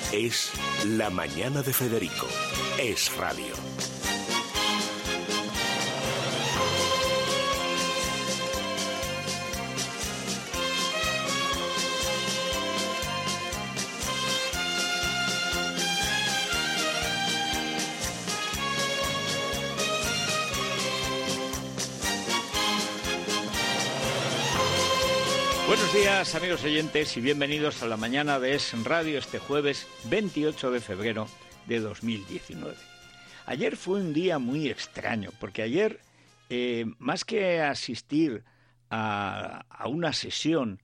Es La Mañana de Federico. Es radio. Buenos días, amigos oyentes, y bienvenidos a la mañana de Es Radio este jueves 28 de febrero de 2019. Ayer fue un día muy extraño, porque ayer, más que asistir a una sesión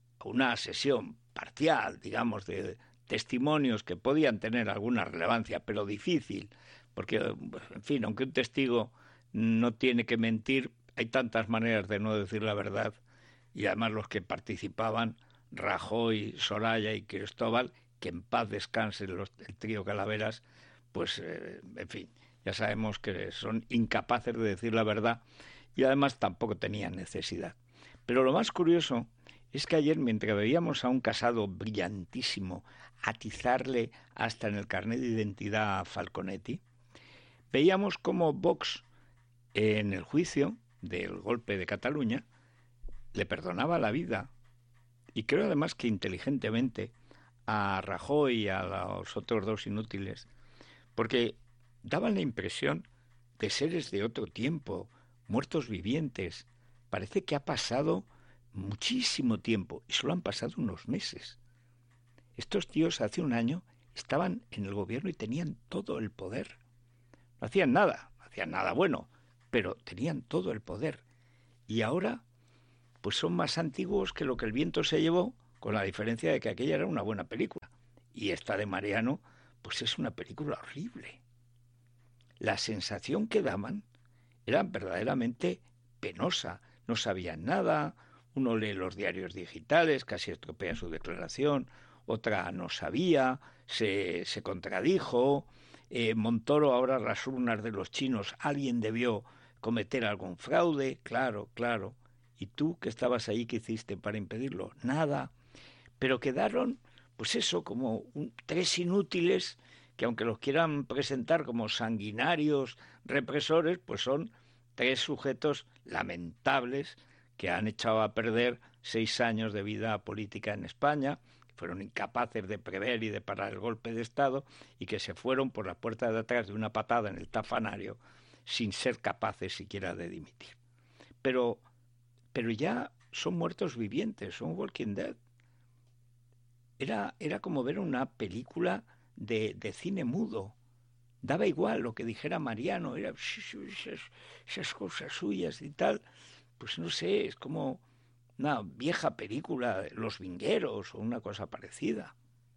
parcial, digamos, de testimonios que podían tener alguna relevancia, pero difícil, porque, en fin, aunque un testigo no tiene que mentir, hay tantas maneras de no decir la verdad. Y además los que participaban, Rajoy, Soraya y Cristóbal, que en paz descansen el trío Calaveras, pues, en fin, ya sabemos que son incapaces de decir la verdad y además tampoco tenían necesidad. Pero lo más curioso es que ayer, mientras veíamos a un Casado brillantísimo atizarle hasta en el carnet de identidad a Falconetti, veíamos cómo Vox, en el juicio del golpe de Cataluña, le perdonaba la vida, y creo además que inteligentemente, a Rajoy y a los otros dos inútiles, porque daban la impresión de seres de otro tiempo, muertos vivientes. Parece que ha pasado muchísimo tiempo, y solo han pasado unos meses. Estos tíos hace un año estaban en el gobierno y tenían todo el poder. No hacían nada bueno, pero tenían todo el poder. Y ahora pues son más antiguos que lo que el viento se llevó, con la diferencia de que aquella era una buena película. Y esta de Mariano, pues es una película horrible. La sensación que daban era verdaderamente penosa. No sabían nada, uno lee los diarios digitales, casi estropea su declaración, otra no sabía, se contradijo. Montoro ahora las urnas de los chinos, alguien debió cometer algún fraude, claro. ¿Y tú que estabas ahí, qué hiciste para impedirlo? Nada. Pero quedaron, pues eso, como tres inútiles que, aunque los quieran presentar como sanguinarios represores, pues son tres sujetos lamentables que han echado a perder 6 años de vida política en España, que fueron incapaces de prever y de parar el golpe de Estado y que se fueron por la puerta de atrás de una patada en el tafanario sin ser capaces siquiera de dimitir. Pero ya son muertos vivientes, son Walking Dead. Era como ver una película de cine mudo. Daba igual lo que dijera Mariano, era esas cosas suyas y tal. Pues no sé, es como una vieja película, Los Vingueros o una cosa parecida.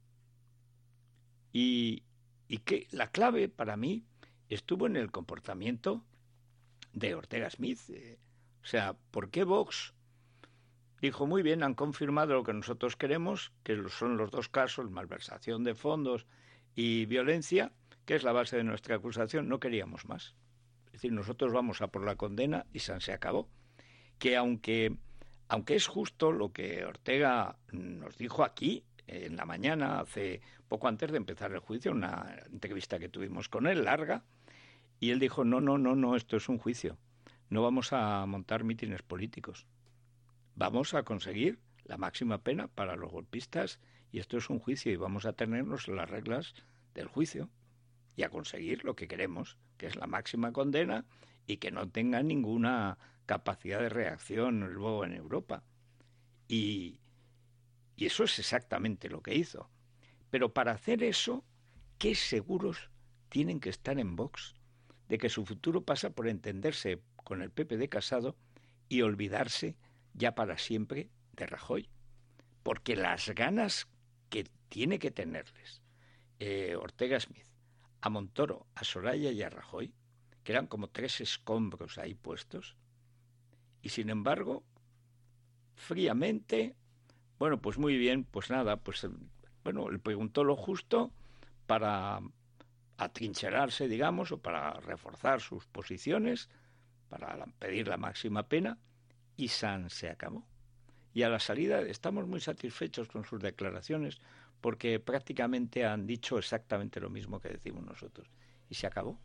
Y que la clave para mí estuvo en el comportamiento de Ortega Smith. O sea, ¿por qué Vox dijo, muy bien, han confirmado lo que nosotros queremos, que son los dos casos, malversación de fondos y violencia, que es la base de nuestra acusación, no queríamos más? Es decir, nosotros vamos a por la condena y se acabó. Que aunque es justo lo que Ortega nos dijo aquí en la mañana, hace poco antes de empezar el juicio, una entrevista que tuvimos con él, larga, y él dijo, no, esto es un juicio. No vamos a montar mítines políticos. Vamos a conseguir la máxima pena para los golpistas y esto es un juicio y vamos a tenernos las reglas del juicio y a conseguir lo que queremos, que es la máxima condena y que no tenga ninguna capacidad de reacción luego en Europa. Y eso es exactamente lo que hizo. Pero para hacer eso, ¿qué seguros tienen que estar en Vox de que su futuro pasa por entenderse con el PP de Casado y olvidarse ya para siempre de Rajoy? Porque las ganas que tiene que tenerles Ortega Smith a Montoro, a Soraya y a Rajoy, que eran como 3 escombros ahí puestos, y sin embargo, fríamente, bueno, pues muy bien, pues nada, pues bueno, le preguntó lo justo para atrincherarse, digamos, o para reforzar sus posiciones, para pedir la máxima pena, y se acabó. Y a la salida estamos muy satisfechos con sus declaraciones porque prácticamente han dicho exactamente lo mismo que decimos nosotros. Y se acabó.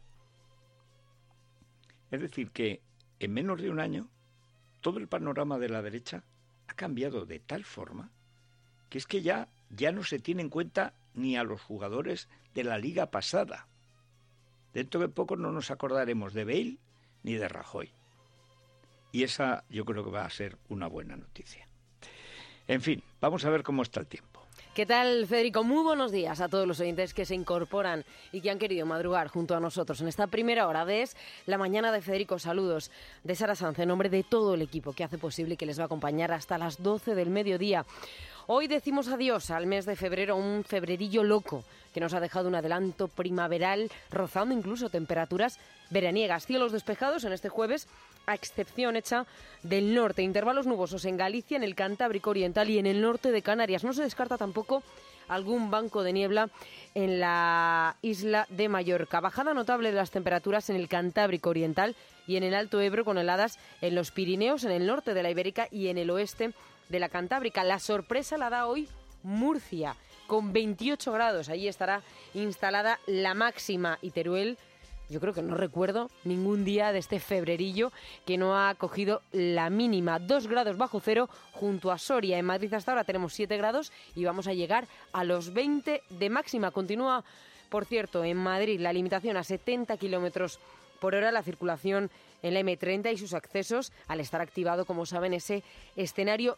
Es decir, que en menos de un año todo el panorama de la derecha ha cambiado de tal forma que es que ya no se tiene en cuenta ni a los jugadores de la liga pasada. Dentro de poco no nos acordaremos de Bale ni de Rajoy. Y esa yo creo que va a ser una buena noticia. En fin, vamos a ver cómo está el tiempo. ¿Qué tal, Federico? Muy buenos días a todos los oyentes que se incorporan y que han querido madrugar junto a nosotros en esta primera hora de La Mañana de Federico. Saludos de Sara Sanz, en nombre de todo el equipo que hace posible y que les va a acompañar hasta las 12 del mediodía. Hoy decimos adiós al mes de febrero, un febrerillo loco que nos ha dejado un adelanto primaveral, rozando incluso temperaturas veraniegas. Cielos despejados en este jueves, a excepción hecha del norte. Intervalos nubosos en Galicia, en el Cantábrico Oriental y en el norte de Canarias. No se descarta tampoco algún banco de niebla en la isla de Mallorca. Bajada notable de las temperaturas en el Cantábrico Oriental y en el Alto Ebro, con heladas en los Pirineos, en el norte de la Ibérica y en el oeste de la Cantábrica. La sorpresa la da hoy Murcia, con 28 grados. Allí estará instalada la máxima, y Teruel, yo creo que no recuerdo ningún día de este febrerillo que no ha cogido la mínima. 2 grados bajo cero junto a Soria. En Madrid hasta ahora tenemos 7 grados y vamos a llegar a los 20 de máxima. Continúa, por cierto, en Madrid la limitación a 70 kilómetros por hora, la circulación en la M30 y sus accesos, al estar activado, como saben, ese escenario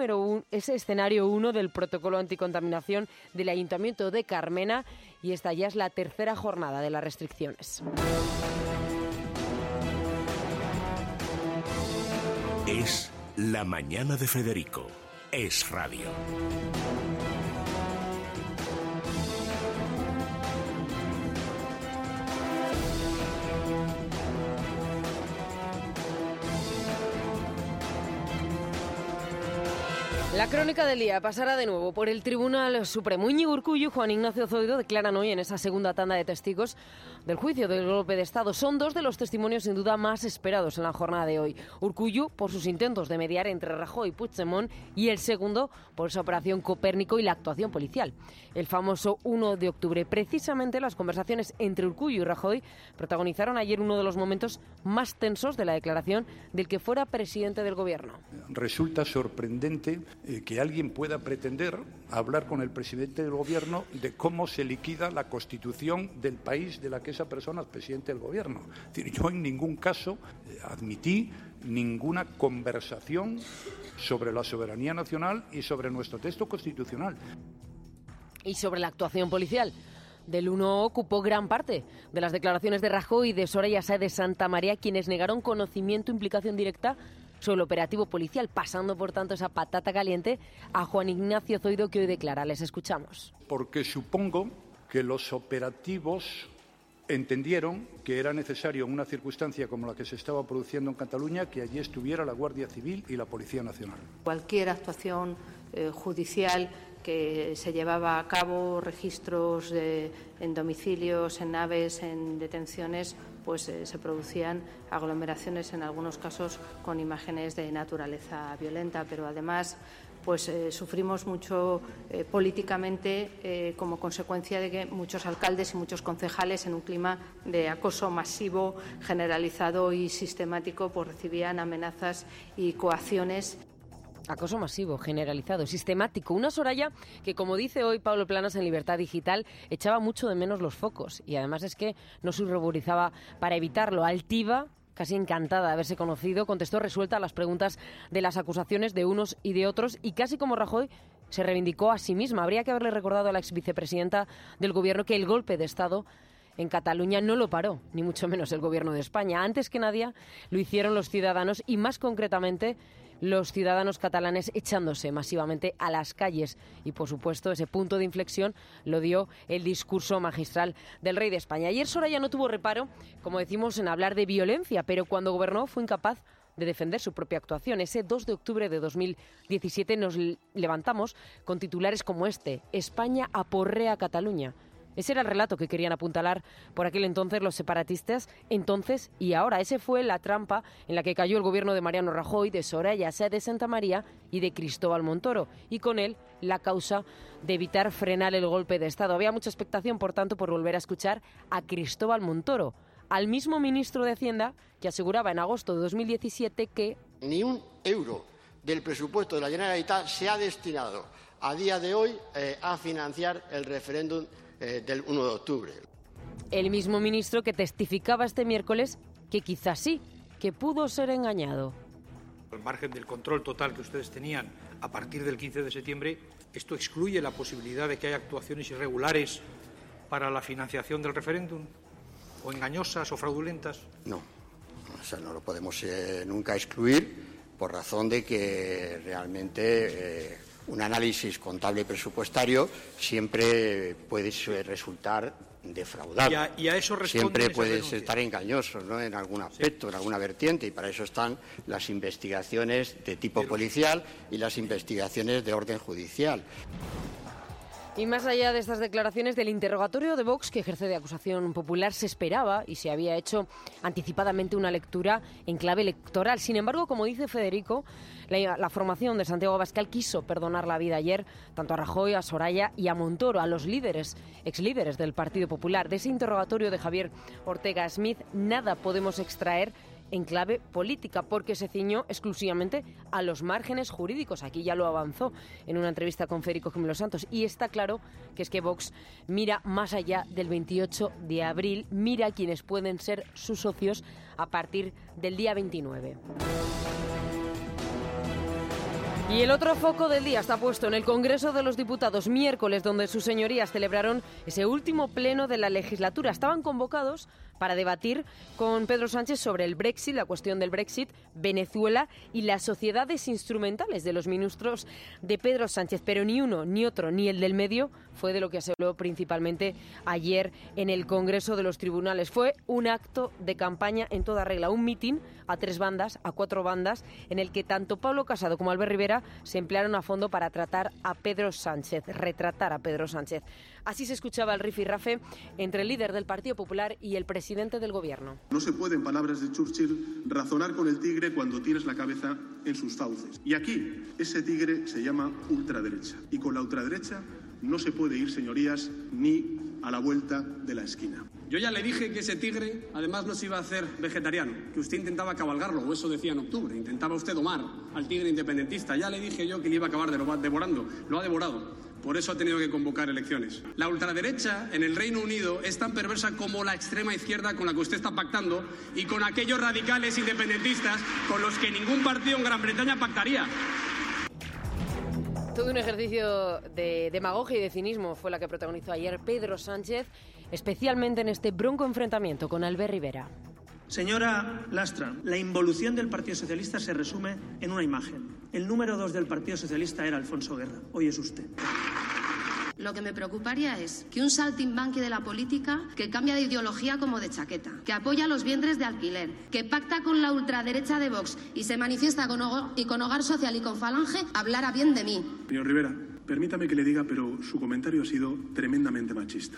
1 del protocolo anticontaminación del Ayuntamiento de Carmena, y esta ya es la tercera jornada de las restricciones. Es La Mañana de Federico. Es radio. La crónica del día pasará de nuevo por el Tribunal Supremo. Íñigo Urkullu y Juan Ignacio Zoido declaran hoy en esa segunda tanda de testigos del juicio del golpe de Estado. Son dos de los testimonios sin duda más esperados en la jornada de hoy. Urkullu por sus intentos de mediar entre Rajoy y Puigdemont, y el segundo por esa operación Copérnico y la actuación policial. El famoso 1 de octubre. Precisamente las conversaciones entre Urkullu y Rajoy protagonizaron ayer uno de los momentos más tensos de la declaración del que fuera presidente del gobierno. Resulta sorprendente que alguien pueda pretender hablar con el presidente del gobierno de cómo se liquida la constitución del país de la que esa persona es presidente del gobierno. Es decir, yo en ningún caso admití ninguna conversación sobre la soberanía nacional y sobre nuestro texto constitucional. Y sobre la actuación policial. Del 1 ocupó gran parte de las declaraciones de Rajoy y de Soraya Sáez de Santamaría, quienes negaron conocimiento e implicación directa sobre el operativo policial, pasando por tanto esa patata caliente a Juan Ignacio Zoido, que hoy declara. Les escuchamos. Porque supongo que los operativos entendieron que era necesario, en una circunstancia como la que se estaba produciendo en Cataluña, que allí estuviera la Guardia Civil y la Policía Nacional. Cualquier actuación judicial que se llevaba a cabo, registros en domicilios, en naves, en detenciones, pues se producían aglomeraciones, en algunos casos con imágenes de naturaleza violenta, pero además pues sufrimos mucho políticamente como consecuencia de que muchos alcaldes y muchos concejales, en un clima de acoso masivo, generalizado y sistemático, pues recibían amenazas y coacciones. Acoso masivo, generalizado, sistemático. Una Soraya que, como dice hoy Pablo Planas en Libertad Digital, echaba mucho de menos los focos, y además es que no se ruborizaba para evitarlo. Altiva, casi encantada de haberse conocido, contestó resuelta a las preguntas de las acusaciones de unos y de otros, y casi como Rajoy se reivindicó a sí misma. Habría que haberle recordado a la exvicepresidenta del Gobierno que el golpe de Estado en Cataluña no lo paró, ni mucho menos el Gobierno de España. Antes que nadie lo hicieron los ciudadanos, y más concretamente los ciudadanos catalanes, echándose masivamente a las calles. Y, por supuesto, ese punto de inflexión lo dio el discurso magistral del rey de España. Ayer Soraya no tuvo reparo, como decimos, en hablar de violencia, pero cuando gobernó fue incapaz de defender su propia actuación. Ese 2 de octubre de 2017 nos levantamos con titulares como este: España aporrea a Cataluña. Ese era el relato que querían apuntalar por aquel entonces los separatistas, entonces y ahora. Ese fue la trampa en la que cayó el gobierno de Mariano Rajoy, de Soraya Sáez de Santamaría y de Cristóbal Montoro, y con él la causa de evitar frenar el golpe de Estado. Había mucha expectación, por tanto, por volver a escuchar a Cristóbal Montoro, al mismo ministro de Hacienda que aseguraba en agosto de 2017 que ni un euro del presupuesto de la Generalitat se ha destinado a día de hoy a financiar el referéndum del 1 de octubre. El mismo ministro que testificaba este miércoles que quizás sí, que pudo ser engañado. Al margen del control total que ustedes tenían a partir del 15 de septiembre, ¿esto excluye la posibilidad de que haya actuaciones irregulares para la financiación del referéndum? ¿O engañosas o fraudulentas? No, o sea, no lo podemos nunca excluir por razón de que realmente un análisis contable y presupuestario siempre puede resultar defraudado. Y a eso siempre puede estar engañoso, ¿no?, en algún aspecto, en alguna vertiente, y para eso están las investigaciones de tipo policial y las investigaciones de orden judicial. Y más allá de estas declaraciones, del interrogatorio de Vox que ejerce de acusación popular se esperaba y se había hecho anticipadamente una lectura en clave electoral. Sin embargo, como dice Federico, la formación de Santiago Abascal quiso perdonar la vida ayer tanto a Rajoy, a Soraya y a Montoro, a los líderes, exlíderes del Partido Popular. De ese interrogatorio de Javier Ortega Smith nada podemos extraer en clave política, porque se ciñó exclusivamente a los márgenes jurídicos. Aquí ya lo avanzó en una entrevista con Federico Jiménez Santos, y está claro que es que Vox mira más allá del 28 de abril, mira a quienes pueden ser sus socios a partir del día 29. Y el otro foco del día está puesto en el Congreso de los Diputados, miércoles, donde sus señorías celebraron ese último pleno de la legislatura. Estaban convocados para debatir con Pedro Sánchez sobre el Brexit, la cuestión del Brexit, Venezuela y las sociedades instrumentales de los ministros de Pedro Sánchez. Pero ni uno, ni otro, ni el del medio fue de lo que se habló principalmente ayer en el Congreso de los Tribunales. Fue un acto de campaña en toda regla, un mitin a 3 bandas, a 4 bandas, en el que tanto Pablo Casado como Albert Rivera se emplearon a fondo para tratar a Pedro Sánchez, retratar a Pedro Sánchez. Así se escuchaba el rifirrafe entre el líder del Partido Popular y el presidente del Gobierno. No se puede, en palabras de Churchill, razonar con el tigre cuando tienes la cabeza en sus fauces. Y aquí, ese tigre se llama ultraderecha. Y con la ultraderecha no se puede ir, señorías, ni a la vuelta de la esquina. Yo ya le dije que ese tigre, además, no se iba a hacer vegetariano, que usted intentaba cabalgarlo, o eso decía en octubre, intentaba usted domar al tigre independentista. Ya le dije yo que le iba a acabar devorando, lo ha devorado. Por eso ha tenido que convocar elecciones. La ultraderecha en el Reino Unido es tan perversa como la extrema izquierda con la que usted está pactando y con aquellos radicales independentistas con los que ningún partido en Gran Bretaña pactaría. Todo un ejercicio de demagogia y de cinismo fue la que protagonizó ayer Pedro Sánchez, especialmente en este bronco enfrentamiento con Albert Rivera. Señora Lastra, la involución del Partido Socialista se resume en una imagen. El número 2 del Partido Socialista era Alfonso Guerra. Hoy es usted. Lo que me preocuparía es que un saltimbanqui de la política que cambia de ideología como de chaqueta, que apoya los vientres de alquiler, que pacta con la ultraderecha de Vox y se manifiesta con Hogar Social y con Falange, hablara bien de mí. Señor Rivera, permítame que le diga, pero su comentario ha sido tremendamente machista.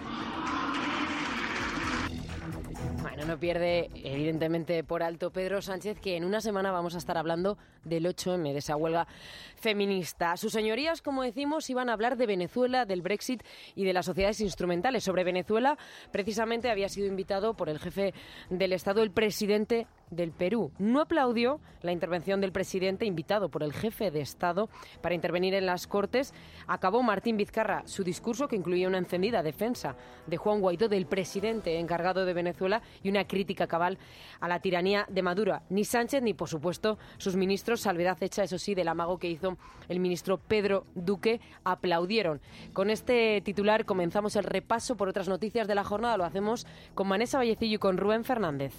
Bueno, no pierde evidentemente por alto Pedro Sánchez que en una semana vamos a estar hablando del 8M, de esa huelga feminista. Sus señorías, como decimos, iban a hablar de Venezuela, del Brexit y de las sociedades instrumentales. Sobre Venezuela, precisamente había sido invitado por el jefe del Estado, el presidente del Perú. No aplaudió la intervención del presidente invitado por el jefe de Estado para intervenir en las Cortes. Acabó Martín Vizcarra su discurso, que incluía una encendida defensa de Juan Guaidó, del presidente encargado de Venezuela, y una crítica cabal a la tiranía de Maduro. Ni Sánchez ni, por supuesto, sus ministros, salvedad hecha, eso sí, del amago que hizo el ministro Pedro Duque, aplaudieron. Con este titular comenzamos el repaso por otras noticias de la jornada. Lo hacemos con Vanessa Vallecillo y con Rubén Fernández.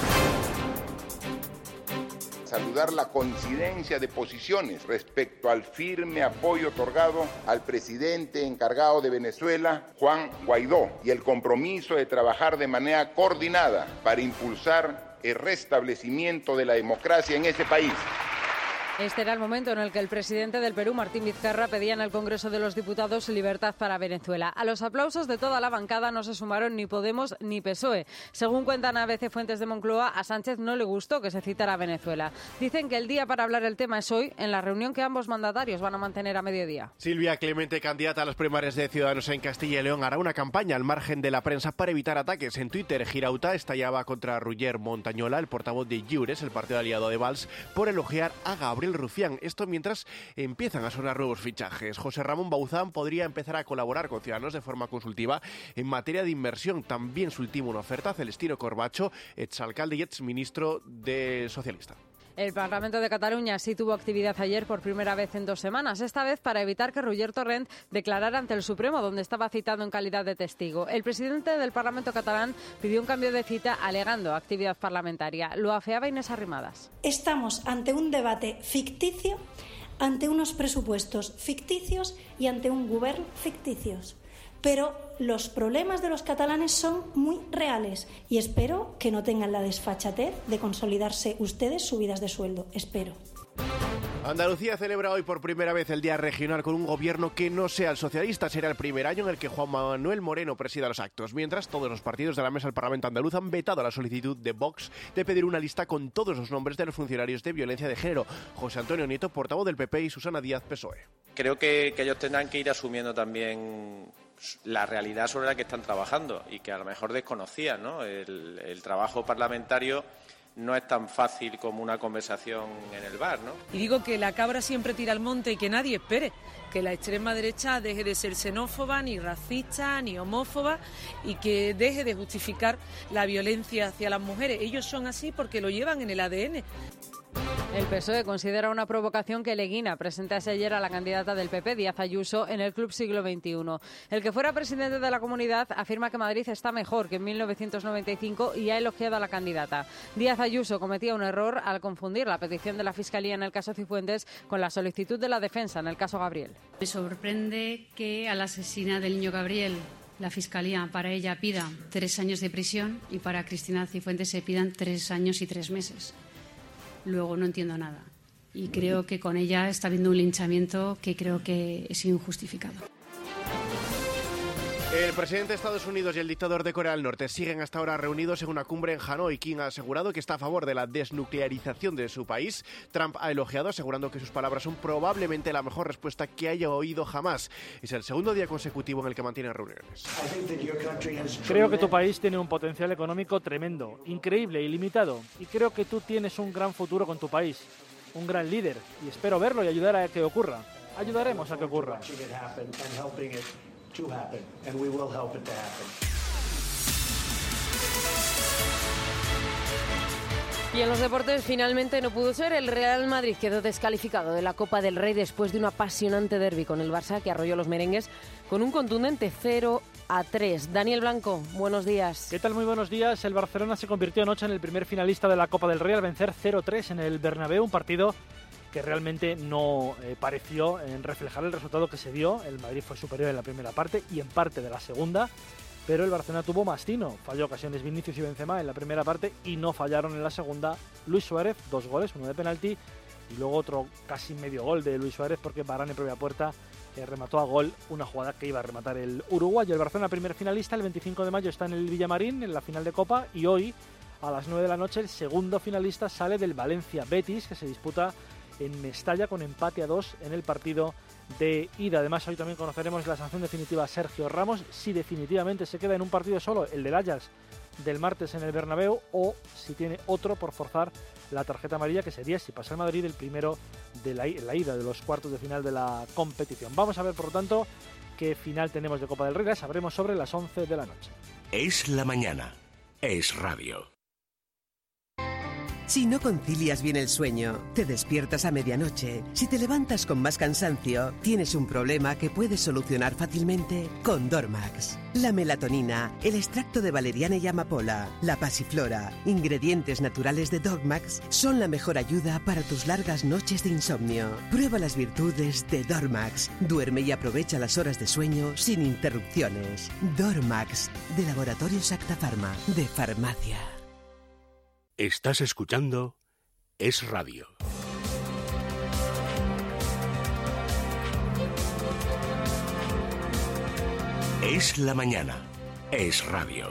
Saludar la coincidencia de posiciones respecto al firme apoyo otorgado al presidente encargado de Venezuela, Juan Guaidó, y el compromiso de trabajar de manera coordinada para impulsar el restablecimiento de la democracia en ese país. Este era el momento en el que el presidente del Perú, Martín Vizcarra, pedía en el Congreso de los Diputados libertad para Venezuela. A los aplausos de toda la bancada no se sumaron ni Podemos ni PSOE. Según cuentan ABC fuentes de Moncloa, a Sánchez no le gustó que se citara a Venezuela. Dicen que el día para hablar el tema es hoy, en la reunión que ambos mandatarios van a mantener a mediodía. Silvia Clemente, candidata a las primarias de Ciudadanos en Castilla y León, hará una campaña al margen de la prensa para evitar ataques. En Twitter, Girauta estallaba contra Roger Montañola, el portavoz de Lliures, el partido aliado de Valls, por elogiar a Gabriel Rufián. Esto mientras empiezan a sonar nuevos fichajes. José Ramón Bauzán podría empezar a colaborar con Ciudadanos de forma consultiva en materia de inversión. También su ultima una oferta, Celestino Corbacho, exalcalde y exministro de Socialista. El Parlamento de Cataluña sí tuvo actividad ayer por primera vez en 2 semanas, esta vez para evitar que Roger Torrent declarara ante el Supremo, donde estaba citado en calidad de testigo. El presidente del Parlamento catalán pidió un cambio de cita alegando actividad parlamentaria. Lo afeaba Inés Arrimadas. Estamos ante un debate ficticio, ante unos presupuestos ficticios y ante un gobierno ficticios. Pero los problemas de los catalanes son muy reales y espero que no tengan la desfachatez de consolidarse ustedes subidas de sueldo. Espero. Andalucía celebra hoy por primera vez el Día Regional con un gobierno que no sea el socialista. Será el primer año en el que Juan Manuel Moreno presida los actos, mientras todos los partidos de la mesa del Parlamento andaluz han vetado la solicitud de Vox de pedir una lista con todos los nombres de los funcionarios de violencia de género. José Antonio Nieto, portavoz del PP, y Susana Díaz, PSOE. Creo que ellos tendrán que ir asumiendo también la realidad sobre la que están trabajando y que a lo mejor desconocían, ¿no? El trabajo parlamentario no es tan fácil como una conversación en el bar, ¿no? Y digo que la cabra siempre tira al monte y que nadie espere que la extrema derecha deje de ser xenófoba, ni racista, ni homófoba y que deje de justificar la violencia hacia las mujeres. Ellos son así porque lo llevan en el ADN. El PSOE considera una provocación que Leguina presentase ayer a la candidata del PP, Díaz Ayuso, en el Club Siglo XXI. El que fuera presidente de la comunidad afirma que Madrid está mejor que en 1995 y ha elogiado a la candidata. Díaz Ayuso cometía un error al confundir la petición de la Fiscalía en el caso Cifuentes con la solicitud de la defensa en el caso Gabriel. Me sorprende que a la asesina del niño Gabriel la Fiscalía para ella pida 3 años de prisión y para Cristina Cifuentes se pidan 3 años y 3 meses. Luego no entiendo nada. Y creo que con ella está habiendo un linchamiento que creo que es injustificado. El presidente de Estados Unidos y el dictador de Corea del Norte siguen hasta ahora reunidos en una cumbre en Hanoi. Kim ha asegurado que está a favor de la desnuclearización de su país. Trump ha elogiado, asegurando que sus palabras son probablemente la mejor respuesta que haya oído jamás. Es el segundo día consecutivo en el que mantienen reuniones. Creo que tu país tiene un potencial económico tremendo, increíble, ilimitado. Y creo que tú tienes un gran futuro con tu país, un gran líder. Y espero verlo y ayudar a que ocurra. Ayudaremos a que ocurra. Y en los deportes finalmente no pudo ser. El Real Madrid quedó descalificado de la Copa del Rey después de un apasionante derbi con el Barça que arrolló a los merengues con un contundente 0-3. Daniel Blanco, buenos días. ¿Qué tal? Muy buenos días. El Barcelona se convirtió anoche en el primer finalista de la Copa del Rey al vencer 0-3 en el Bernabéu, un partido que realmente no pareció reflejar el resultado que se dio. El Madrid fue superior en la primera parte y en parte de la segunda, pero el Barcelona tuvo más tino. Falló ocasiones Vinicius y Benzema en la primera parte y no fallaron en la segunda Luis Suárez, 2 goles, uno de penalti y luego otro casi medio gol de Luis Suárez porque Varane en propia puerta remató a gol una jugada que iba a rematar el uruguayo. El Barcelona, primer finalista, el 25 de mayo está en el Villamarín en la final de Copa y hoy a las 9 de la noche el segundo finalista sale del Valencia Betis, que se disputa en Mestalla con empate a 2 en el partido de ida. Además, hoy también conoceremos la sanción definitiva a Sergio Ramos, si definitivamente se queda en un partido solo, el del Ajax del martes en el Bernabéu, o si tiene otro por forzar la tarjeta amarilla, que sería, si pasa el Madrid, el primero de la ida de los cuartos de final de la competición. Vamos a ver, por lo tanto, qué final tenemos de Copa del Rey. La sabremos sobre las 11 de la noche. Es la mañana. Es radio. Si no concilias bien el sueño, te despiertas a medianoche, si te levantas con más cansancio, tienes un problema que puedes solucionar fácilmente con Dormax. La melatonina, el extracto de valeriana y amapola, la pasiflora, ingredientes naturales de Dormax, son la mejor ayuda para tus largas noches de insomnio. Prueba las virtudes de Dormax. Duerme y aprovecha las horas de sueño sin interrupciones. Dormax, de Laboratorios Acta Pharma, de Farmacia. Estás escuchando Es Radio. Es la mañana. Es radio.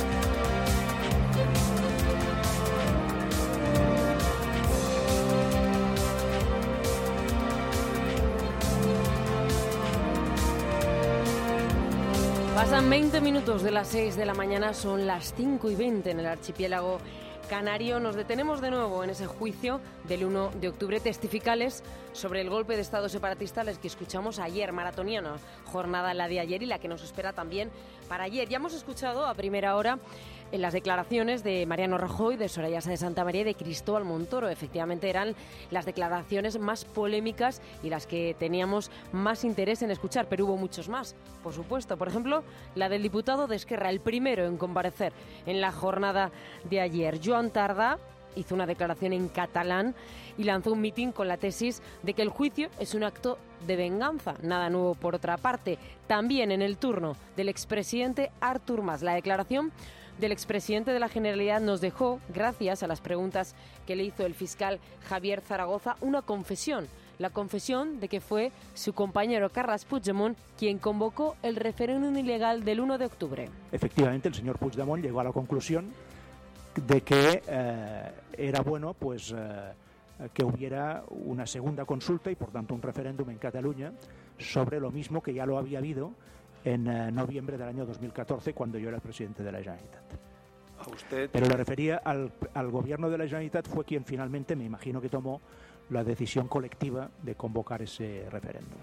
Pasan 20 minutos de las 6 de la mañana, son las 5:20 en el archipiélago canario. Nos detenemos de nuevo en ese juicio del 1 de octubre, testificales sobre el golpe de Estado separatista, les que escuchamos ayer, maratoniana jornada la de ayer y la que nos espera también para ayer. Ya hemos escuchado a primera hora en las declaraciones de Mariano Rajoy, de Soraya Sáenz de Santamaría y de Cristóbal Montoro. Efectivamente eran las declaraciones más polémicas y las que teníamos más interés en escuchar, pero hubo muchos más, por supuesto. Por ejemplo, la del diputado de Esquerra, el primero en comparecer en la jornada de ayer. Joan Tardá hizo una declaración en catalán y lanzó un mitin con la tesis de que el juicio es un acto de venganza. Nada nuevo por otra parte. También en el turno del expresidente Artur Mas. La declaración del expresidente de la Generalidad nos dejó, gracias a las preguntas que le hizo el fiscal Javier Zaragoza, una confesión. La confesión de que fue su compañero Carles Puigdemont quien convocó el referéndum ilegal del 1 de octubre. Efectivamente, el señor Puigdemont llegó a la conclusión de que era bueno que hubiera una segunda consulta y por tanto un referéndum en Cataluña sobre lo mismo que ya lo había habido en noviembre del año 2014 cuando yo era el presidente de la Generalitat. Pero le refería al gobierno de la Generalitat, fue quien finalmente, me imagino que tomó la decisión colectiva de convocar ese referéndum.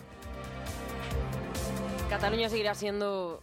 Cataluña seguirá siendo,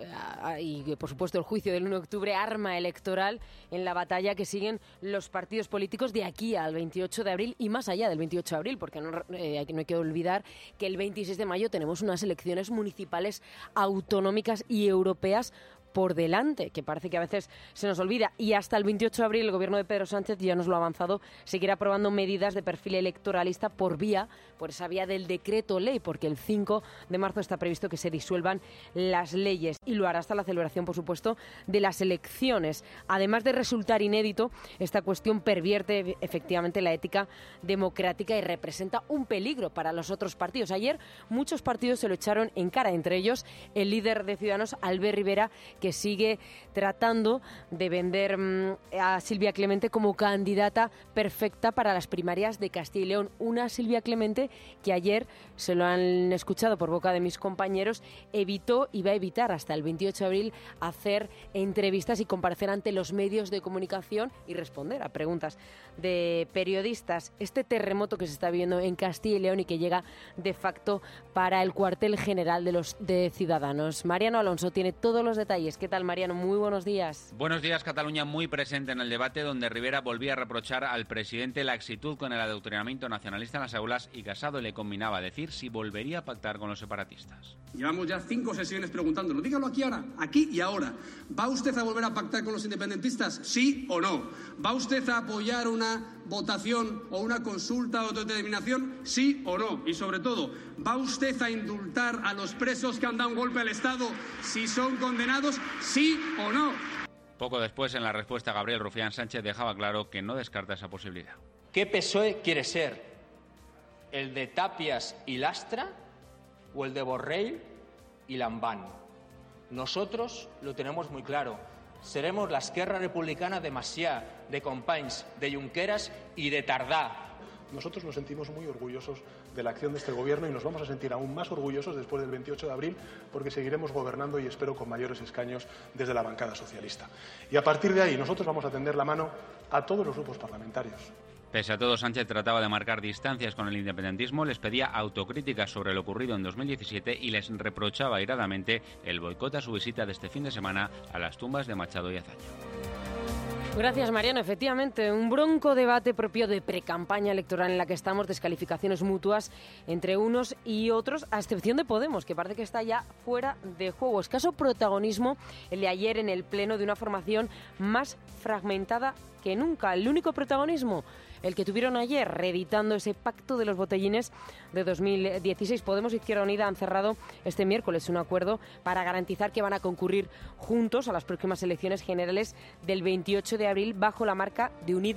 y por supuesto el juicio del 1 de octubre, arma electoral en la batalla que siguen los partidos políticos de aquí al 28 de abril y más allá del 28 de abril, porque no hay que olvidar que el 26 de mayo tenemos unas elecciones municipales, autonómicas y europeas por delante, que parece que a veces se nos olvida. Y hasta el 28 de abril el gobierno de Pedro Sánchez, ya nos lo ha avanzado, seguirá aprobando medidas de perfil electoralista por esa vía del decreto ley, porque el 5 de marzo está previsto que se disuelvan las leyes y lo hará hasta la celebración, por supuesto, de las elecciones. Además de resultar inédito, esta cuestión pervierte efectivamente la ética democrática y representa un peligro para los otros partidos. Ayer muchos partidos se lo echaron en cara, entre ellos el líder de Ciudadanos, Albert Rivera, que sigue tratando de vender a Silvia Clemente como candidata perfecta para las primarias de Castilla y León. Una Silvia Clemente que ayer, se lo han escuchado por boca de mis compañeros, evitó y va a evitar hasta el 28 de abril hacer entrevistas y comparecer ante los medios de comunicación y responder a preguntas de periodistas. Este terremoto que se está viviendo en Castilla y León y que llega de facto para el cuartel general de Ciudadanos. Mariano Alonso tiene todos los detalles. ¿Qué tal, Mariano? Muy buenos días. Buenos días. Cataluña muy presente en el debate, donde Rivera volvía a reprochar al presidente la laxitud con el adoctrinamiento nacionalista en las aulas y Casado le combinaba a decir si volvería a pactar con los separatistas. Llevamos ya 5 sesiones preguntándolo. Dígalo aquí ahora, aquí y ahora. ¿Va usted a volver a pactar con los independentistas? ¿Sí o no? ¿Va usted a apoyar una votación o una consulta de autodeterminación? ¿Sí o no? Y sobre todo, ¿va usted a indultar a los presos que han dado un golpe al Estado si son condenados? ¿Sí o no? Poco después, en la respuesta, Gabriel Rufián Sánchez dejaba claro que no descarta esa posibilidad. ¿Qué PSOE quiere ser? ¿El de Tapias y Lastra o el de Borrell y Lambán? Nosotros lo tenemos muy claro. Seremos la Esquerra Republicana de Macià, de Companys, de Junqueras y de Tardà. Nosotros nos sentimos muy orgullosos de la acción de este gobierno y nos vamos a sentir aún más orgullosos después del 28 de abril porque seguiremos gobernando y espero con mayores escaños desde la bancada socialista. Y a partir de ahí nosotros vamos a tender la mano a todos los grupos parlamentarios. Pese a todo, Sánchez trataba de marcar distancias con el independentismo, les pedía autocríticas sobre lo ocurrido en 2017 y les reprochaba airadamente el boicot a su visita de este fin de semana a las tumbas de Machado y Azaña. Gracias, Mariano. Efectivamente, un bronco debate propio de precampaña electoral en la que estamos, descalificaciones mutuas entre unos y otros, a excepción de Podemos, que parece que está ya fuera de juego. Escaso protagonismo el de ayer en el pleno de una formación más fragmentada que nunca. El único protagonismo, el que tuvieron ayer, reeditando ese pacto de los botellines de 2016. Podemos e Izquierda Unida han cerrado este miércoles un acuerdo para garantizar que van a concurrir juntos a las próximas elecciones generales del 28 de abril bajo la marca de Unidas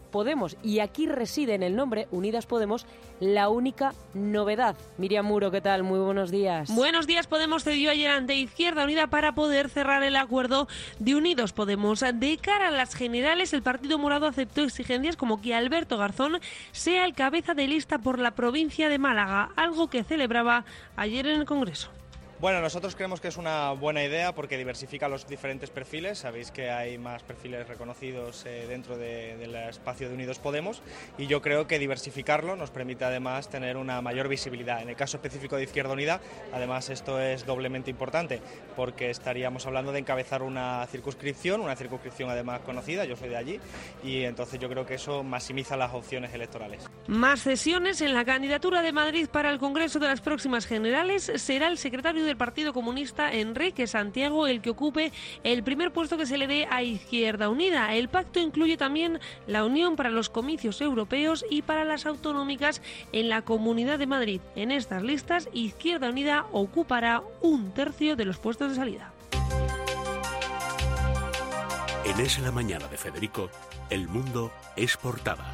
Podemos. Y aquí reside en el nombre Unidas Podemos la única novedad. Miriam Muro, ¿qué tal? Muy buenos días. Buenos días. Podemos cedió ayer ante Izquierda Unida para poder cerrar el acuerdo de Unidos Podemos. De cara a las generales, el Partido Morado aceptó exigencias como que Alberto Garzón sea el cabeza de lista por la provincia de Málaga, algo que celebraba ayer en el Congreso. Bueno, nosotros creemos que es una buena idea porque diversifica los diferentes perfiles. Sabéis que hay más perfiles reconocidos dentro del espacio de Unidos Podemos y yo creo que diversificarlo nos permite además tener una mayor visibilidad. En el caso específico de Izquierda Unida, además esto es doblemente importante porque estaríamos hablando de encabezar una circunscripción además conocida, yo soy de allí, y entonces yo creo que eso maximiza las opciones electorales. Más cesiones en la candidatura de Madrid para el Congreso de las próximas generales. Será el secretario del Partido Comunista, Enrique Santiago, el que ocupe el primer puesto que se le dé a Izquierda Unida. El pacto incluye también la unión para los comicios europeos y para las autonómicas en la Comunidad de Madrid. En estas listas, Izquierda Unida ocupará 1/3 de los puestos de salida. En Es la Mañana de Federico, El Mundo es portada.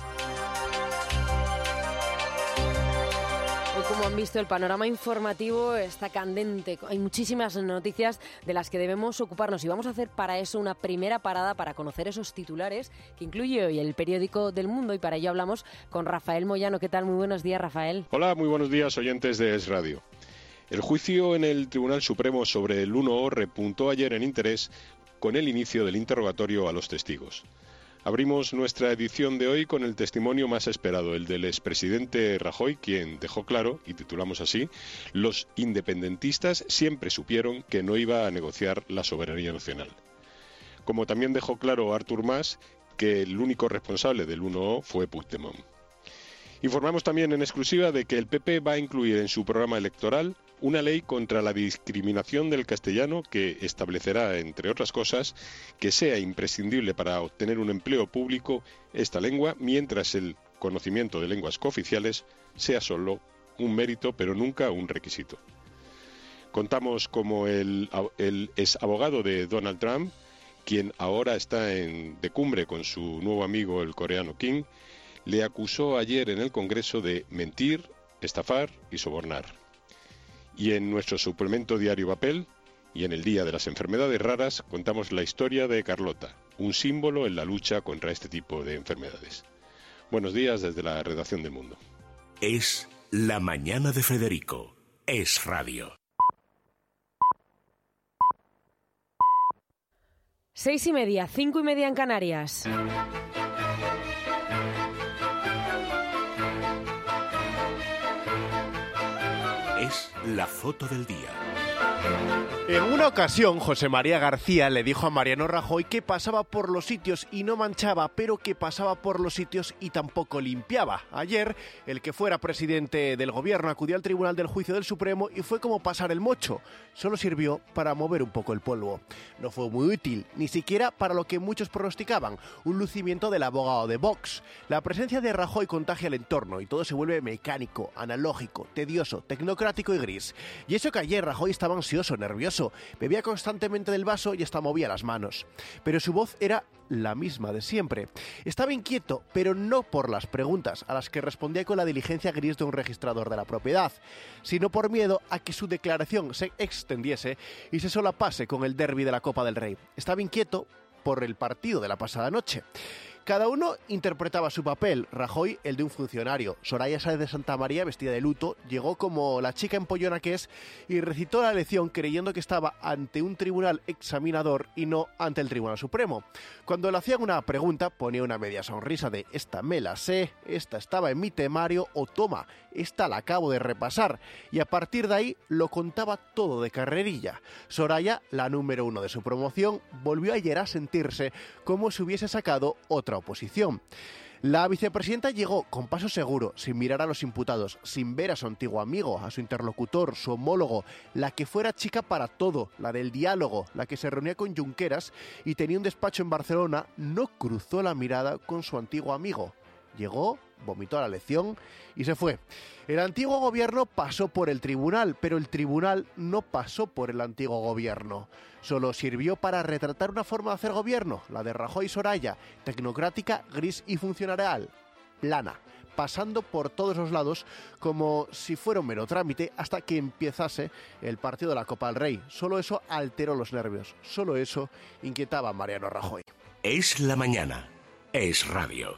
Como han visto, el panorama informativo está candente. Hay muchísimas noticias de las que debemos ocuparnos y vamos a hacer para eso una primera parada para conocer esos titulares que incluye hoy el periódico del Mundo, y para ello hablamos con Rafael Moyano. ¿Qué tal? Muy buenos días, Rafael. Hola, muy buenos días, oyentes de Es Radio. El juicio en el Tribunal Supremo sobre el 1O repuntó ayer en interés con el inicio del interrogatorio a los testigos. Abrimos nuestra edición de hoy con el testimonio más esperado, el del expresidente Rajoy, quien dejó claro, y titulamos así, los independentistas siempre supieron que no iba a negociar la soberanía nacional. Como también dejó claro Artur Mas, que el único responsable del 1O fue Puigdemont. Informamos también en exclusiva de que el PP va a incluir en su programa electoral una ley contra la discriminación del castellano que establecerá, entre otras cosas, que sea imprescindible para obtener un empleo público esta lengua, mientras el conocimiento de lenguas cooficiales sea solo un mérito, pero nunca un requisito. Contamos como el ex abogado de Donald Trump, quien ahora está de cumbre con su nuevo amigo el coreano Kim, le acusó ayer en el Congreso de mentir, estafar y sobornar. Y en nuestro suplemento diario Papel, y en el Día de las Enfermedades Raras, contamos la historia de Carlota, un símbolo en la lucha contra este tipo de enfermedades. Buenos días desde la redacción del Mundo. Es La Mañana de Federico. Es Radio. 6:30, 5:30 en Canarias. Es la foto del día. En una ocasión, José María García le dijo a Mariano Rajoy que pasaba por los sitios y no manchaba, pero que pasaba por los sitios y tampoco limpiaba. Ayer, el que fuera presidente del gobierno acudió al Tribunal del Juicio del Supremo y fue como pasar el mocho. Solo sirvió para mover un poco el polvo. No fue muy útil, ni siquiera para lo que muchos pronosticaban, un lucimiento del abogado de Vox. La presencia de Rajoy contagia el entorno y todo se vuelve mecánico, analógico, tedioso, tecnocrático y gris. Y eso que ayer Rajoy estaba ansioso, nervioso, bebía constantemente del vaso y hasta movía las manos. Pero su voz era la misma de siempre. Estaba inquieto, pero no por las preguntas a las que respondía con la diligencia gris de un registrador de la propiedad, sino por miedo a que su declaración se extendiese y se solapase con el derbi de la Copa del Rey. Estaba inquieto por el partido de la pasada noche. Cada uno interpretaba su papel. Rajoy, el de un funcionario. Soraya Sáez de Santamaría, vestida de luto, llegó como la chica empollona que es y recitó la lección creyendo que estaba ante un tribunal examinador y no ante el Tribunal Supremo. Cuando le hacían una pregunta, ponía una media sonrisa de «esta me la sé», «esta estaba en mi temario» o «toma, esta la acabo de repasar». Y a partir de ahí lo contaba todo de carrerilla. Soraya, la número 1 de su promoción, volvió ayer a sentirse como si hubiese sacado otra oposición. La vicepresidenta llegó con paso seguro, sin mirar a los imputados, sin ver a su antiguo amigo, a su interlocutor, su homólogo, la que fuera chica para todo, la del diálogo, la que se reunía con Junqueras y tenía un despacho en Barcelona, no cruzó la mirada con su antiguo amigo. Llegó, vomitó la lección y se fue. El antiguo gobierno pasó por el tribunal, pero el tribunal no pasó por el antiguo gobierno. Solo sirvió para retratar una forma de hacer gobierno, la de Rajoy y Soraya, tecnocrática, gris y funcionarial, plana, pasando por todos los lados como si fuera un mero trámite hasta que empezase el partido de la Copa del Rey. Solo eso alteró los nervios, solo eso inquietaba a Mariano Rajoy. Es la mañana, es radio.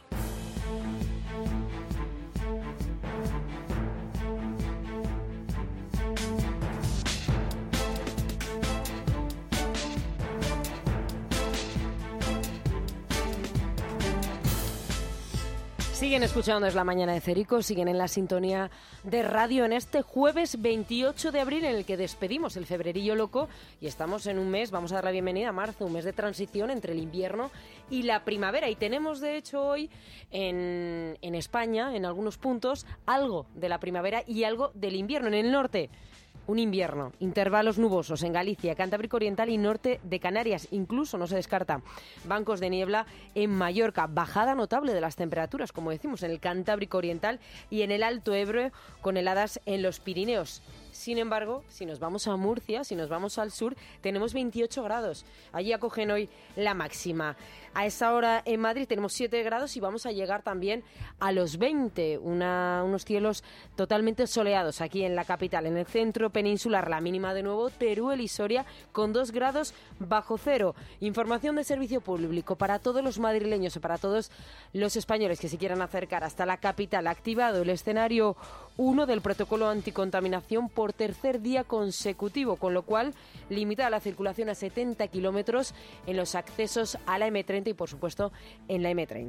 Siguen escuchando Es la mañana de Federico, siguen en la sintonía de radio en este jueves 28 de abril en el que despedimos el febrerillo loco y estamos en un mes, vamos a dar la bienvenida a marzo, un mes de transición entre el invierno y la primavera. Y tenemos de hecho hoy en España, en algunos puntos, algo de la primavera y algo del invierno. En el norte, un invierno, intervalos nubosos en Galicia, Cantábrico Oriental y norte de Canarias. Incluso no se descarta bancos de niebla en Mallorca. Bajada notable de las temperaturas, como decimos, en el Cantábrico Oriental y en el Alto Ebro, con heladas en los Pirineos. Sin embargo, si nos vamos a Murcia, si nos vamos al sur, tenemos 28 grados. Allí acogen hoy la máxima. A esa hora en Madrid tenemos 7 grados y vamos a llegar también a los 20. Unos cielos totalmente soleados aquí en la capital. En el centro peninsular, la mínima de nuevo, Teruel y Soria con 2 grados bajo cero. Información de servicio público para todos los madrileños y para todos los españoles que se quieran acercar hasta la capital. Activado el escenario 1 del protocolo anticontaminación por tercer día consecutivo, con lo cual limita la circulación a 70 kilómetros en los accesos a la M30 y, por supuesto, en la M30.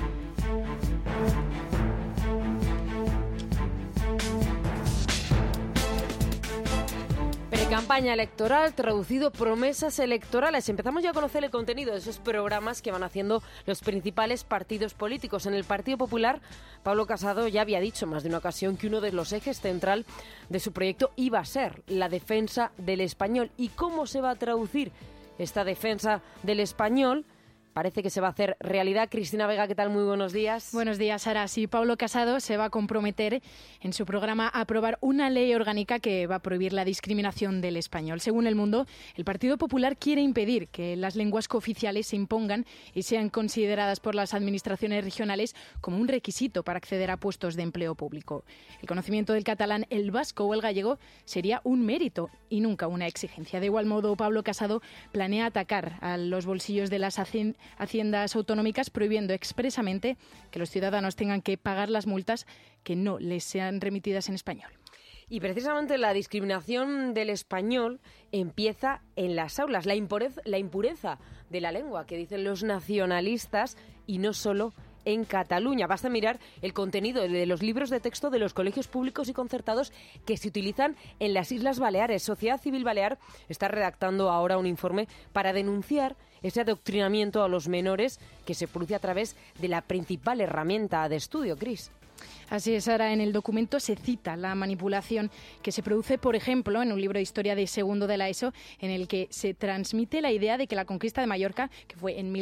Campaña electoral, traducido promesas electorales. Empezamos ya a conocer el contenido de esos programas que van haciendo los principales partidos políticos. En el Partido Popular, Pablo Casado ya había dicho más de una ocasión que uno de los ejes central de su proyecto iba a ser la defensa del español. ¿Y cómo se va a traducir esta defensa del español? Parece que se va a hacer realidad. Cristina Vega, ¿qué tal? Muy buenos días. Buenos días, Sara. Sí, Pablo Casado se va a comprometer en su programa a aprobar una ley orgánica que va a prohibir la discriminación del español. Según El Mundo, el Partido Popular quiere impedir que las lenguas cooficiales se impongan y sean consideradas por las administraciones regionales como un requisito para acceder a puestos de empleo público. El conocimiento del catalán, el vasco o el gallego sería un mérito y nunca una exigencia. De igual modo, Pablo Casado planea atacar a los bolsillos de las haciendas autonómicas, prohibiendo expresamente que los ciudadanos tengan que pagar las multas que no les sean remitidas en español. Y precisamente la discriminación del español empieza en las aulas, la impureza de la lengua, que dicen los nacionalistas, y no solo en Cataluña. Basta mirar el contenido de los libros de texto de los colegios públicos y concertados que se utilizan en las Islas Baleares. Sociedad Civil Balear está redactando ahora un informe para denunciar ese adoctrinamiento a los menores que se produce a través de la principal herramienta de estudio, Cris. Así es, Sara. En el documento se cita la manipulación que se produce, por ejemplo, en un libro de historia de segundo de la ESO, en el que se transmite la idea de que la conquista de Mallorca, que fue en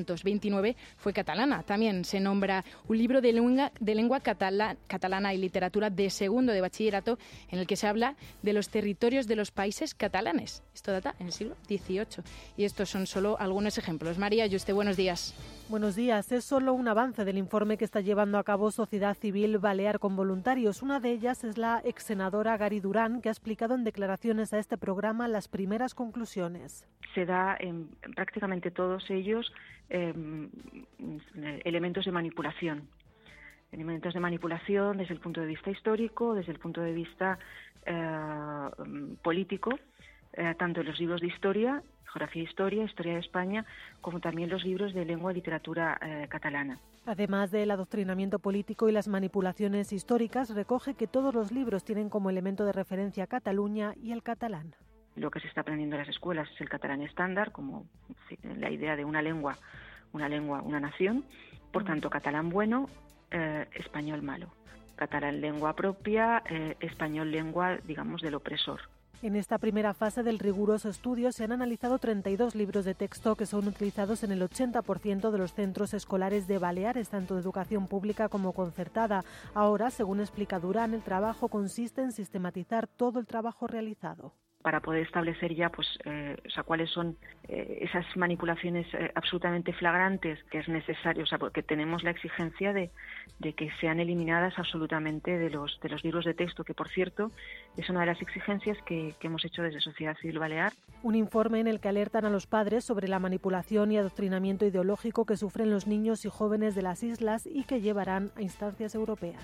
1229, fue catalana. También se nombra un libro de lengua catalana y literatura de segundo de bachillerato, en el que se habla de los territorios de los países catalanes. Esto data en el siglo XVIII. Y estos son solo algunos ejemplos. María Yuste, buenos días. Buenos días. Es solo un avance del informe que está llevando a cabo Sociedad Civil Balear con voluntarios. Una de ellas es la ex senadora Gary Durán, que ha explicado en declaraciones a este programa las primeras conclusiones. Se da en prácticamente todos ellos elementos de manipulación. Elementos de manipulación desde el punto de vista histórico, desde el punto de vista político, tanto en los libros de historia, geografía e historia de España, como también los libros de lengua y literatura catalana. Además del adoctrinamiento político y las manipulaciones históricas, recoge que todos los libros tienen como elemento de referencia Cataluña y el catalán. Lo que se está aprendiendo en las escuelas es el catalán estándar, como la idea de una lengua, una nación. Por tanto, catalán bueno, español malo. Catalán lengua propia, español lengua, digamos, del opresor. En esta primera fase del riguroso estudio se han analizado 32 libros de texto que son utilizados en el 80% de los centros escolares de Baleares, tanto de educación pública como concertada. Ahora, según explica Durán, el trabajo consiste en sistematizar todo el trabajo realizado. Para poder establecer ya cuáles son esas manipulaciones absolutamente flagrantes que es necesario, porque tenemos la exigencia de que sean eliminadas absolutamente de los libros de texto, que por cierto es una de las exigencias que hemos hecho desde Sociedad Civil Balear. Un informe en el que alertan a los padres sobre la manipulación y adoctrinamiento ideológico que sufren los niños y jóvenes de las islas y que llevarán a instancias europeas.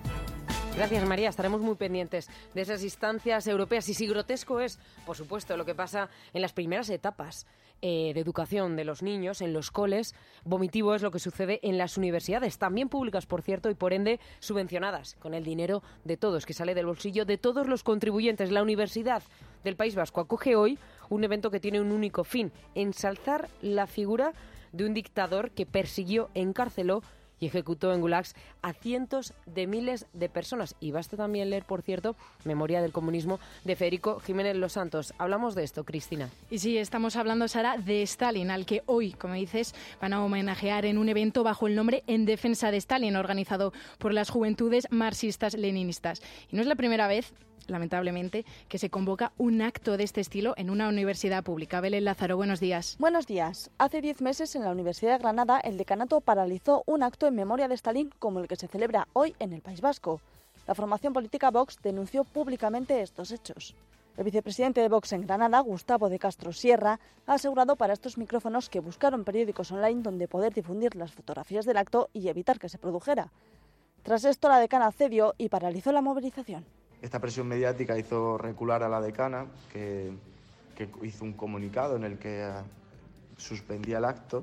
Gracias, María. Estaremos muy pendientes de esas instancias europeas. Y si grotesco es, por supuesto, lo que pasa en las primeras etapas de educación de los niños, en los coles, vomitivo es lo que sucede en las universidades, también públicas, por cierto, y por ende subvencionadas, con el dinero de todos, que sale del bolsillo de todos los contribuyentes. La Universidad del País Vasco acoge hoy un evento que tiene un único fin: ensalzar la figura de un dictador que persiguió, encarceló y ejecutó en gulags a cientos de miles de personas. Y basta también leer, por cierto, Memoria del comunismo de Federico Jiménez Los Santos. Hablamos de esto, Cristina. Y sí, estamos hablando, Sara, de Stalin, al que hoy, como dices, van a homenajear en un evento bajo el nombre En Defensa de Stalin, organizado por las Juventudes Marxistas-Leninistas. Y no es la primera vez, lamentablemente, que se convoca un acto de este estilo en una universidad pública. Belén Lázaro, buenos días. Buenos días. Hace 10 meses en la Universidad de Granada el decanato paralizó un acto en memoria de Stalin como el que se celebra hoy en el País Vasco. La formación política Vox denunció públicamente estos hechos. El vicepresidente de Vox en Granada, Gustavo de Castro Sierra, ha asegurado para estos micrófonos que buscaron periódicos online donde poder difundir las fotografías del acto y evitar que se produjera. Tras esto, la decana cedió y paralizó la movilización. Esta presión mediática hizo recular a la decana, que hizo un comunicado en el que suspendía el acto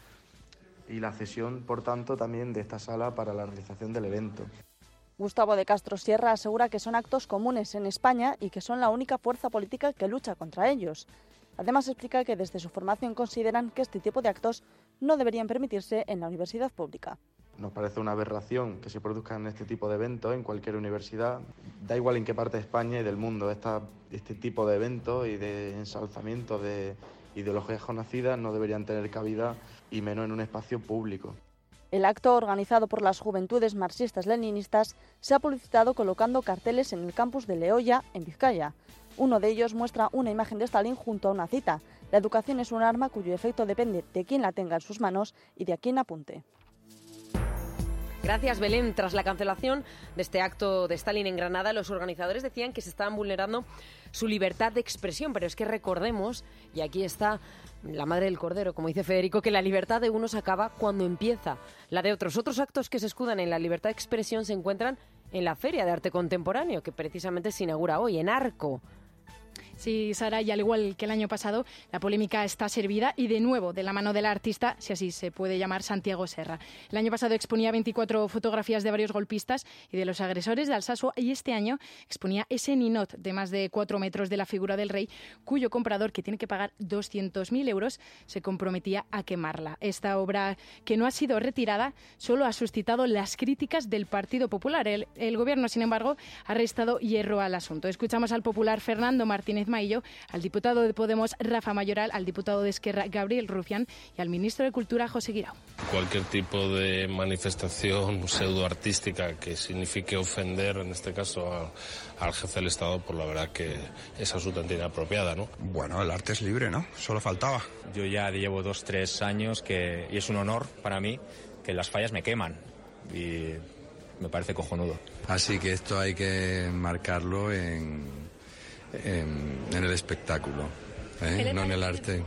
y la cesión, por tanto, también de esta sala para la realización del evento. Gustavo de Castro Sierra asegura que son actos comunes en España y que son la única fuerza política que lucha contra ellos. Además, explica que desde su formación consideran que este tipo de actos no deberían permitirse en la universidad pública. Nos parece una aberración que se produzcan este tipo de eventos en cualquier universidad. Da igual en qué parte de España y del mundo. Este tipo de eventos y de ensalzamiento de ideologías conocidas no deberían tener cabida, y menos en un espacio público. El acto, organizado por las Juventudes Marxistas-Leninistas, se ha publicitado colocando carteles en el campus de Leoya, en Vizcaya. Uno de ellos muestra una imagen de Stalin junto a una cita: la educación es un arma cuyo efecto depende de quién la tenga en sus manos y de a quién apunte. Gracias, Belén. Tras la cancelación de este acto de Stalin en Granada, los organizadores decían que se estaban vulnerando su libertad de expresión, pero es que recordemos, y aquí está la madre del cordero, como dice Federico, que la libertad de unos acaba cuando empieza la de otros. Otros actos que se escudan en la libertad de expresión se encuentran en la Feria de Arte Contemporáneo, que precisamente se inaugura hoy, en Arco. Sí, Sara, y al igual que el año pasado, la polémica está servida y de nuevo de la mano del artista, si así se puede llamar, Santiago Serra. El año pasado exponía 24 fotografías de varios golpistas y de los agresores de Alsasua, y este año exponía ese ninot de más de 4 metros de la figura del rey, cuyo comprador, que tiene que pagar 200.000 euros, se comprometía a quemarla. Esta obra, que no ha sido retirada, solo ha suscitado las críticas del Partido Popular. El gobierno, sin embargo, ha restado hierro al asunto. Escuchamos al popular Fernando Martínez Maillo, al diputado de Podemos Rafa Mayoral, al diputado de Esquerra Gabriel Rufián y al ministro de Cultura José Guirao. Cualquier tipo de manifestación pseudoartística que signifique ofender, en este caso al jefe del Estado, pues la verdad que es absolutamente inapropiada, ¿no? Bueno, el arte es libre, ¿no? Solo faltaba. Yo ya llevo 2-3 años y es un honor para mí que las fallas me queman y me parece cojonudo. Así que esto hay que marcarlo en el espectáculo, no en el arte.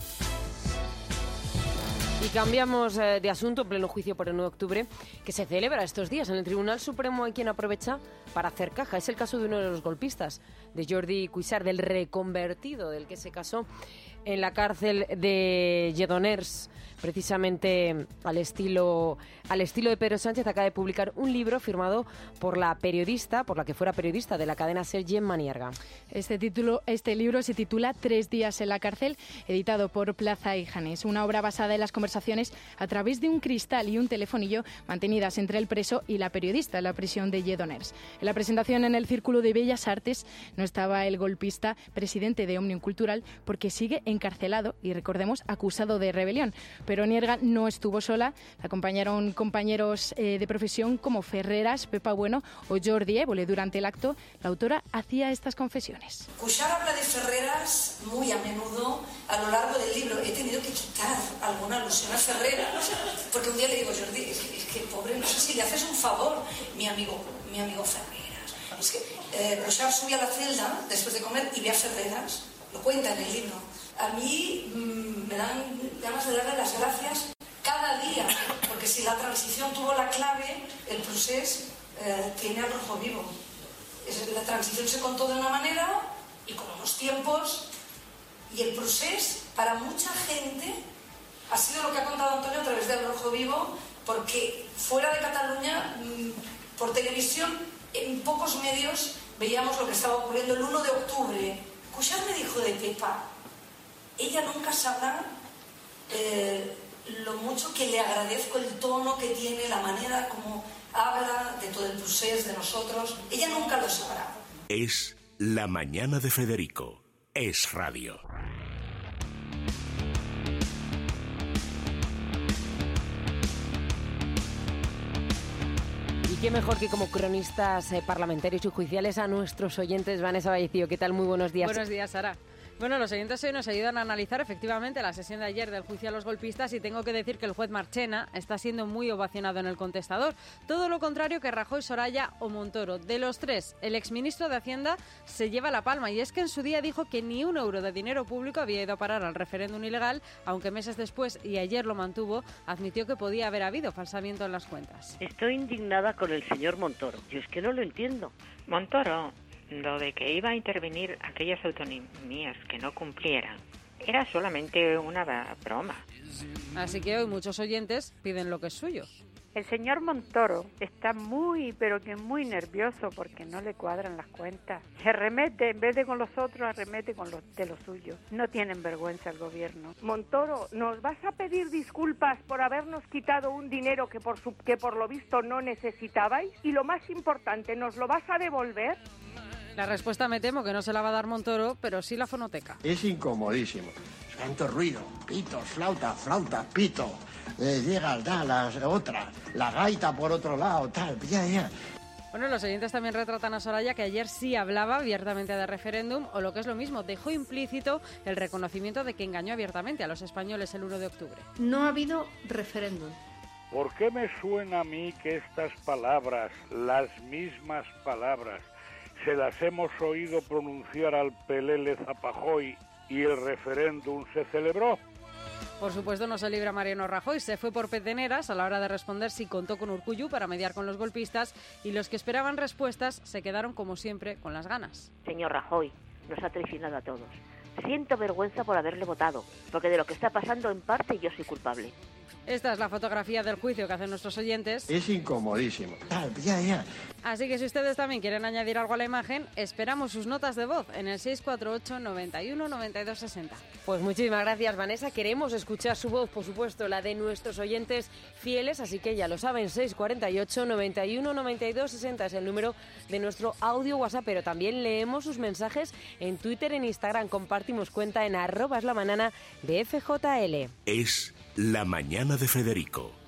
Y cambiamos de asunto en pleno juicio por el 9 de octubre, que se celebra estos días. En el Tribunal Supremo hay quien aprovecha para hacer caja. Es el caso de uno de los golpistas, de Jordi Cuixart, del reconvertido, del que se casó en la cárcel de Lledoners, precisamente al estilo de Pedro Sánchez, acaba de publicar un libro firmado por la que fuera periodista de la cadena SER, Gemma Nierga. Este libro se titula 3 días en la cárcel, editado por Plaza y Janés, una obra basada en las conversaciones a través de un cristal y un telefonillo mantenidas entre el preso y la periodista en la prisión de Lledoners. En la presentación en el Círculo de Bellas Artes no estaba el golpista presidente de Òmnium Cultural porque sigue encarcelado y, recordemos, acusado de rebelión. Pero Nierga no estuvo sola, la acompañaron compañeros de profesión como Ferreras, Pepa Bueno o Jordi Évole. Durante el acto, la autora hacía estas confesiones. Cuixart habla de Ferreras muy a menudo a lo largo del libro. He tenido que quitar alguna alusión a Ferreras, porque un día le digo, Jordi, es que pobre, no sé si le haces un favor, mi amigo Ferreras. Es que Cuixart sube a la celda después de comer y ve a Ferreras, lo cuenta en el libro. A mí me dan ganas de darle las gracias cada día, porque si la transición tuvo la clave, el procés tiene al rojo vivo. La transición se contó de una manera y con unos tiempos, y el procés para mucha gente ha sido lo que ha contado Antonio a través del rojo vivo, porque fuera de Cataluña, por televisión, en pocos medios veíamos lo que estaba ocurriendo el 1 de octubre. Cuixart me dijo de Pepa, ella nunca sabrá lo mucho que le agradezco el tono que tiene, la manera como habla de todo el procés, de nosotros. Ella nunca lo sabrá. Es La Mañana de Federico. Es Radio. Y qué mejor que como cronistas parlamentarios y judiciales a nuestros oyentes. Vanessa Vallecillo, ¿qué tal? Muy buenos días. Buenos días, Sara. Bueno, los oyentes hoy nos ayudan a analizar efectivamente la sesión de ayer del juicio a los golpistas, y tengo que decir que el juez Marchena está siendo muy ovacionado en el contestador. Todo lo contrario que Rajoy, Soraya o Montoro. De los tres, el exministro de Hacienda se lleva la palma, y es que en su día dijo que ni un euro de dinero público había ido a parar al referéndum ilegal, aunque meses después, y ayer lo mantuvo, admitió que podía haber habido falsamiento en las cuentas. Estoy indignada con el señor Montoro. Yo es que no lo entiendo. Montoro, lo de que iba a intervenir aquellas autonomías que no cumplieran era solamente una broma. Así que hoy muchos oyentes piden lo que es suyo. El señor Montoro está muy, pero que muy nervioso porque no le cuadran las cuentas. Se arremete, en vez de con los otros, arremete con los de los suyos. No tienen vergüenza el gobierno. Montoro, ¿nos vas a pedir disculpas por habernos quitado un dinero que por lo visto no necesitabais? Y lo más importante, ¿nos lo vas a devolver? La respuesta me temo que no se la va a dar Montoro, pero sí la fonoteca. Es incomodísimo. Tanto ruido, pitos, flauta, pito. Llega la otra, la gaita por otro lado, tal, ya. Bueno, los oyentes también retratan a Soraya, que ayer sí hablaba abiertamente de referéndum, o lo que es lo mismo, dejó implícito el reconocimiento de que engañó abiertamente a los españoles el 1 de octubre. No ha habido referéndum. ¿Por qué me suena a mí que estas palabras, las mismas palabras, se las hemos oído pronunciar al Pelele Zapajoy y el referéndum se celebró? Por supuesto, no se libra Mariano Rajoy. Se fue por peteneras a la hora de responder si contó con Urkullu para mediar con los golpistas, y los que esperaban respuestas se quedaron, como siempre, con las ganas. Señor Rajoy, nos ha traicionado a todos. Siento vergüenza por haberle votado, porque de lo que está pasando en parte yo soy culpable. Esta es la fotografía del juicio que hacen nuestros oyentes. Es incomodísimo. Ya. Así que si ustedes también quieren añadir algo a la imagen, esperamos sus notas de voz en el 648 91 92 60. Pues muchísimas gracias, Vanessa. Queremos escuchar su voz, por supuesto, la de nuestros oyentes fieles, así que ya lo saben, 648 91 92 60 es el número de nuestro audio WhatsApp, pero también leemos sus mensajes en Twitter, en Instagram. Compartimos cuenta en @eslamana de FJL. Es La Mañana de Federico.